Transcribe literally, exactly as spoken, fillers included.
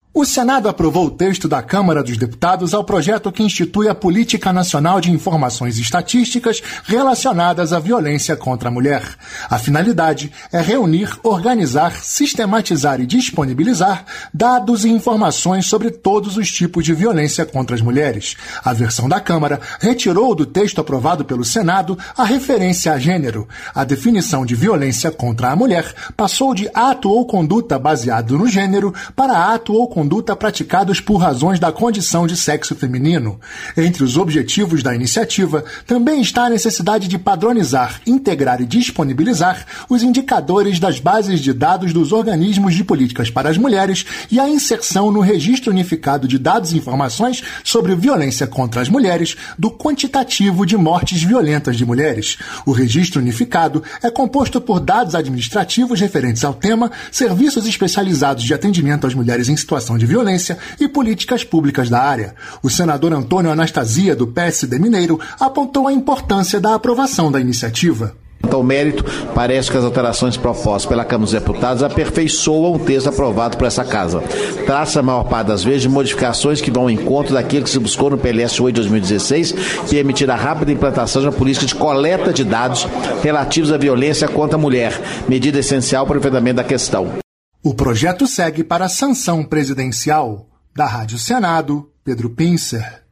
O Senado aprovou o texto da Câmara dos Deputados ao projeto que institui a Política Nacional de Informações e Estatísticas relacionadas à violência contra a mulher. A finalidade é reunir, organizar, sistematizar e disponibilizar dados e informações sobre todos os tipos de violência contra as mulheres. A versão da Câmara retirou do texto aprovado pelo Senado a referência a gênero. A definição de violência contra a mulher passou de ato ou conduta baseado no gênero para ato ou conduta conduta praticados por razões da condição de sexo feminino. Entre os objetivos da iniciativa também está a necessidade de padronizar, integrar e disponibilizar os indicadores das bases de dados dos organismos de políticas para as mulheres e a inserção no Registro Unificado de Dados e Informações sobre Violência contra as Mulheres do quantitativo de mortes violentas de mulheres. O Registro Unificado é composto por dados administrativos referentes ao tema, serviços especializados de atendimento às mulheres em situação de violência e políticas públicas da área. O senador Antônio Anastasia, do P S D Mineiro, apontou a importância da aprovação da iniciativa. Então, o mérito, parece que as alterações propostas pela Câmara dos Deputados aperfeiçoam o texto aprovado por essa Casa. Trata-se, a maior parte das vezes, de modificações que vão ao encontro daquilo que se buscou no P L S oito de dois mil e dezesseis, que permitir a rápida implantação de uma política de coleta de dados relativos à violência contra a mulher, medida essencial para o enfrentamento da questão. O projeto segue para a sanção presidencial. Da Rádio Senado, Pedro Pincer.